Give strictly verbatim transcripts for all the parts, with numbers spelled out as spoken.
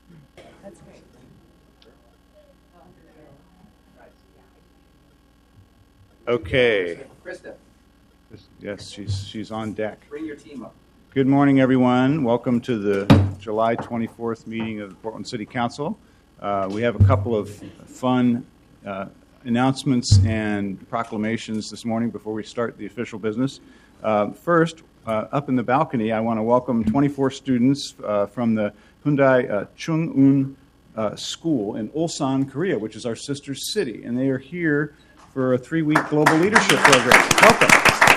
That's great. Okay. Krista, Yes, she's she's on deck. bring your team up. Good morning, everyone. Welcome to the July twenty-fourth meeting of the Portland City Council. Uh, we have a couple of fun uh, announcements and proclamations this morning before we start the official business. Uh, first, uh, up in the balcony, I want to welcome twenty-four students uh, from the Hyundai uh, Chung-un uh, School in Ulsan, Korea, which is our sister city, and they are here for a three-week global leadership program. Welcome.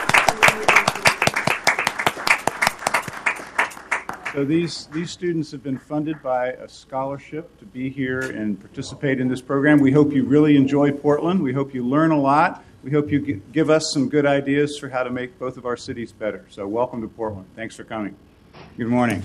So these, these students have been funded by a scholarship to be here and participate in this program. We hope you really enjoy Portland. We hope you learn a lot. We hope you g- give us some good ideas for how to make both of our cities better. So welcome to Portland. Thanks for coming. Good morning.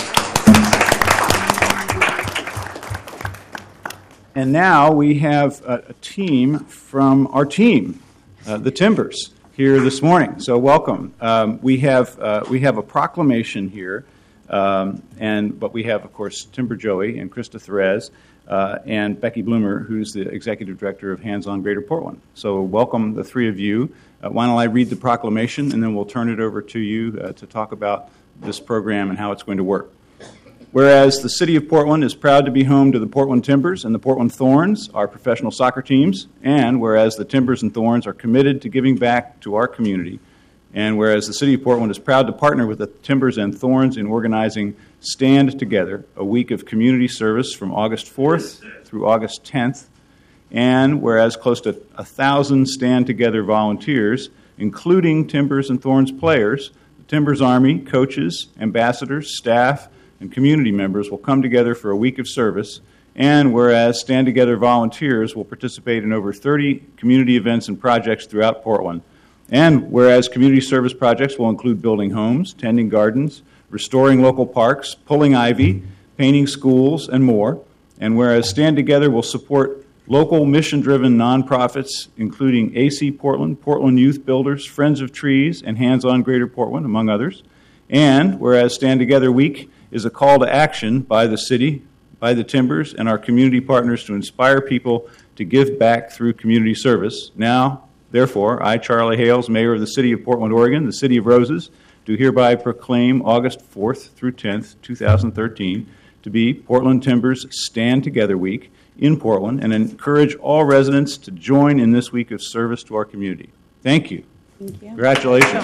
And now we have a, a team from our team, uh, the Timbers, here this morning. So welcome. Um, we have uh, we have a proclamation here. Um, and but we have, of course, Timber Joey and Krista Therese uh, and Becky Bloomer, who's the Executive Director of Hands On Greater Portland. So welcome, the three of you. Uh, why don't I read the proclamation, and then we'll turn it over to you uh, to talk about this program and how it's going to work. Whereas the City of Portland is proud to be home to the Portland Timbers and the Portland Thorns, our professional soccer teams, and whereas the Timbers and Thorns are committed to giving back to our community, and whereas the City of Portland is proud to partner with the Timbers and Thorns in organizing Stand Together, a week of community service from August fourth through August tenth, and whereas close to a thousand Stand Together volunteers, including Timbers and Thorns players, the Timbers Army, coaches, ambassadors, staff, and community members will come together for a week of service, and whereas Stand Together volunteers will participate in over thirty community events and projects throughout Portland, and whereas community service projects will include building homes, tending gardens, restoring local parks, pulling ivy, painting schools, and more, and whereas Stand Together will support local mission-driven nonprofits, including A C Portland, Portland Youth Builders, Friends of Trees, and Hands On Greater Portland, among others, and whereas Stand Together Week is a call to action by the city, by the Timbers, and our community partners to inspire people to give back through community service. Now, therefore, I, Charlie Hales, Mayor of the City of Portland, Oregon, the City of Roses, do hereby proclaim August fourth through tenth, twenty thirteen, to be Portland Timbers Stand Together Week in Portland, and encourage all residents to join in this week of service to our community. Thank you. Thank you. Congratulations.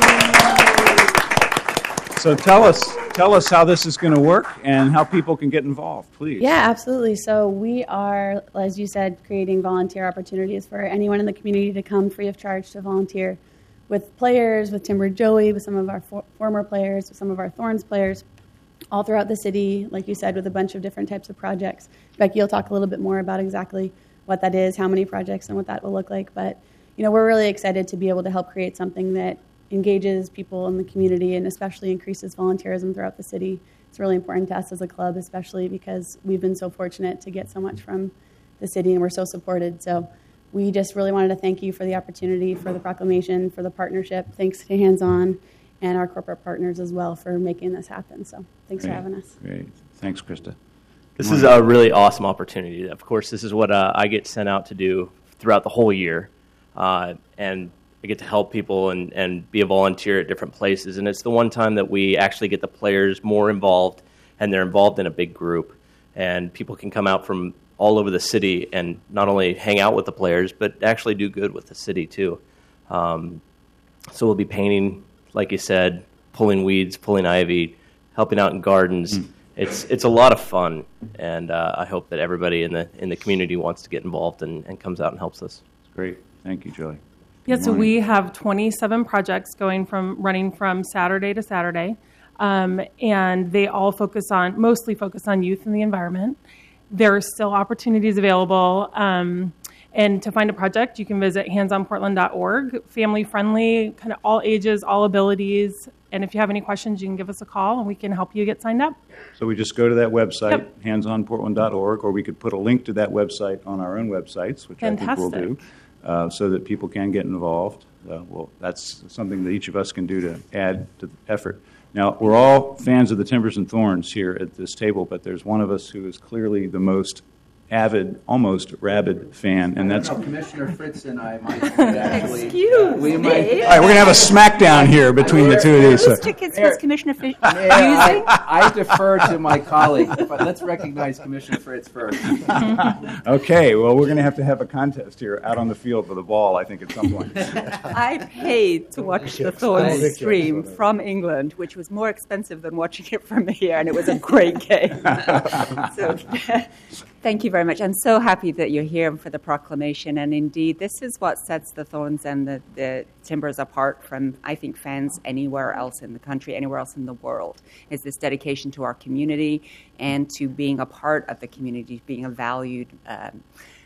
So tell us, tell us how this is going to work and how people can get involved, please. Yeah, absolutely. So we are, as you said, creating volunteer opportunities for anyone in the community to come free of charge to volunteer with players, with Timber Joey, with some of our for- former players, with some of our Thorns players, all throughout the city, like you said, with a bunch of different types of projects. Becky will talk a little bit more about exactly what that is, how many projects, and what that will look like. But, you know, we're really excited to be able to help create something that engages people in the community and especially increases volunteerism throughout the city. It's really important to us as a club, especially because we've been so fortunate to get so much from the city and we're so supported. So we just really wanted to thank you for the opportunity, for the proclamation, for the partnership. Thanks to Hands On and our corporate partners as well for making this happen. So thanks Great. for having us. Great. Thanks, Krista. This is a really awesome opportunity. Of course, this is what uh, I get sent out to do throughout the whole year. Uh, and I get to help people and, and be a volunteer at different places. And it's the one time that we actually get the players more involved, and they're involved in a big group. And people can come out from all over the city and not only hang out with the players, but actually do good with the city too. Um, so we'll be painting, like you said, pulling weeds, pulling ivy, helping out in gardens. Mm. It's it's a lot of fun, and uh, I hope that everybody in the in the community wants to get involved and, and comes out and helps us. Great. Thank you, Joey. Yeah, so we have twenty-seven projects going from running from Saturday to Saturday, um, and they all focus on, mostly focus on youth and the environment. There are still opportunities available, um, and to find a project, you can visit hands on portland dot org. Family-friendly, kind of all ages, all abilities, and if you have any questions, you can give us a call, and we can help you get signed up. So we just go to that website, Yep. hands on portland dot org, or we could put a link to that website on our own websites, which I think we'll do. Uh, so that people can get involved. Uh, well, that's something that each of us can do to add to the effort. Now, we're all fans of the Timbers and Thorns here at this table, but there's one of us who is clearly the most avid, almost rabid fan, and that's... No, Commissioner Fritz and I might actually... Excuse we me. might, All right, we're going to have a smackdown here between the two of these. Whose tickets was Commissioner Fish Mayor, using? I, I defer to my colleague, but let's recognize Commissioner Fritz first. Okay, well, we're going to have to have a contest here out on the field with a ball, I think, at some point. I paid to watch the Thorns stream from England, which was more expensive than watching it from here, and it was a great game. So, thank you very much. I'm so happy that you're here for the proclamation, and indeed, this is what sets the Thorns and the, the Timbers apart from, I think, fans anywhere else in the country, anywhere else in the world, is this dedication to our community and to being a part of the community, being a valued um,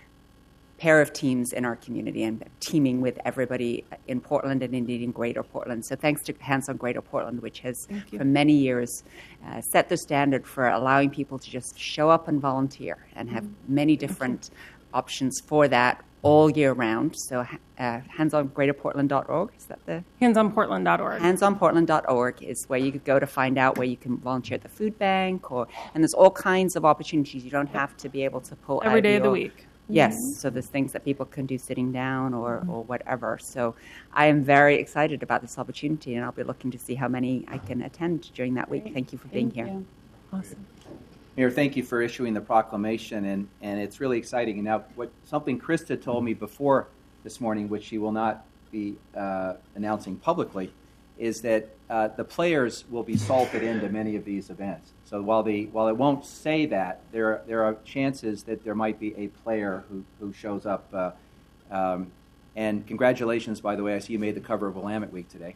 pair of teams in our community and teaming with everybody in Portland and indeed in Greater Portland. So thanks to Hands on Greater Portland, which has for many years uh, set the standard for allowing people to just show up and volunteer and have many different options for that all year round. So uh, hands on greater portland dot org, is that the? hands on portland dot org. hands on portland dot org is where you could go to find out where you can volunteer at the food bank, or and there's all kinds of opportunities. You don't have to be able to pull Every out day of the your- week. Yes, so there's things that people can do sitting down or, or whatever. So I am very excited about this opportunity, and I'll be looking to see how many I can attend during that week. Thank you for being Thank here. you. Awesome. Mayor, thank you for issuing the proclamation, and, and it's really exciting. And now, what something Krista told me before this morning, which she will not be uh, announcing publicly, is that uh, the players will be salted into many of these events. So while the while it won't say that, there there are chances that there might be a player who, who shows up. Uh, um, and congratulations, by the way, I see you made the cover of Willamette Week today.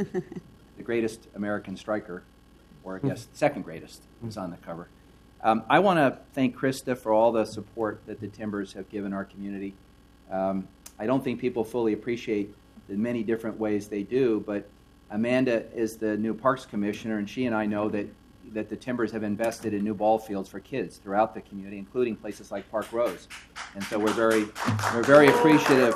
The greatest American striker, or I guess second greatest, is on the cover. Um, I want to thank Krista for all the support that the Timbers have given our community. Um, I don't think people fully appreciate the many different ways they do, but Amanda is the new Parks Commissioner, and she and I know that, that the Timbers have invested in new ball fields for kids throughout the community, including places like Park Rose. And so we're very, we're very appreciative.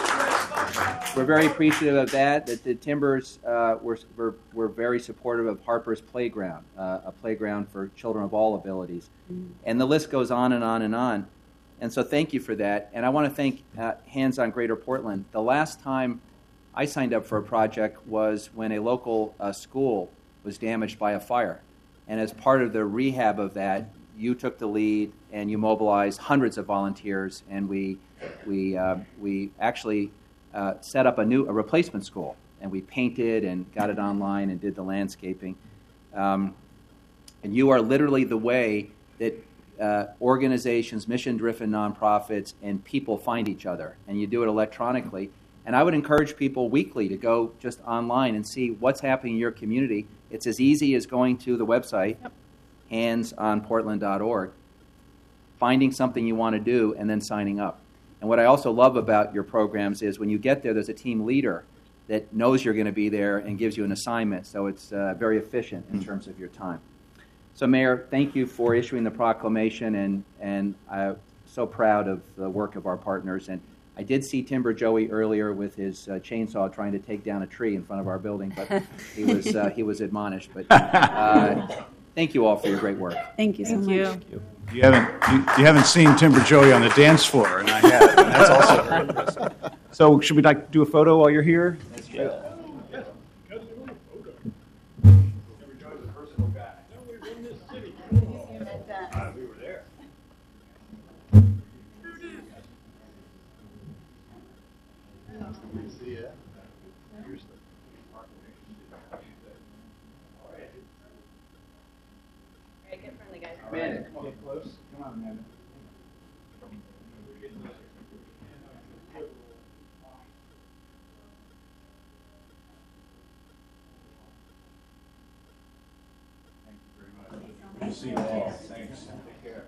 We're very appreciative of that. That the Timbers uh, were, were were very supportive of Harper's Playground, uh, a playground for children of all abilities, mm. and the list goes on and on and on. And so, thank you for that. And I want to thank uh, Hands on Greater Portland. The last time I signed up for a project was when a local uh, school was damaged by a fire, and as part of the rehab of that, you took the lead and you mobilized hundreds of volunteers, and we we uh, we actually. Uh, set up a new a replacement school, and we painted and got it online and did the landscaping. Um, and you are literally the way that uh, organizations, mission-driven nonprofits, and people find each other, and you do it electronically. And I would encourage people weekly to go just online and see what's happening in your community. It's as easy as going to the website, yep. hands on portland dot org, finding something you want to do, and then signing up. And what I also love about your programs is when you get there, there's a team leader that knows you're going to be there and gives you an assignment, so it's uh, very efficient in terms of your time. So, Mayor, thank you for issuing the proclamation, and, and I'm so proud of the work of our partners. And I did see Timber Joey earlier with his uh, chainsaw trying to take down a tree in front of our building, but he was uh, he was admonished. But uh, thank you all for your great work. Thank you so Thank much. you. Thank you. You haven't you, you haven't seen Timber Joey on the dance floor, and I have, and that's also very impressive. So, should we like do a photo while you're here? That's true. Amanda, come on, get close. Come on, Amanda. Thank you very much. Good to see you all. Thanks. Take care.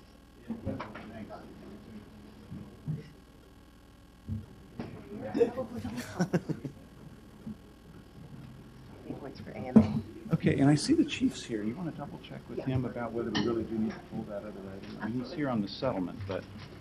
Okay, and I see the chief's here. You want to double check with him about whether we really do need to pull that other item? I mean, he's here on the settlement, but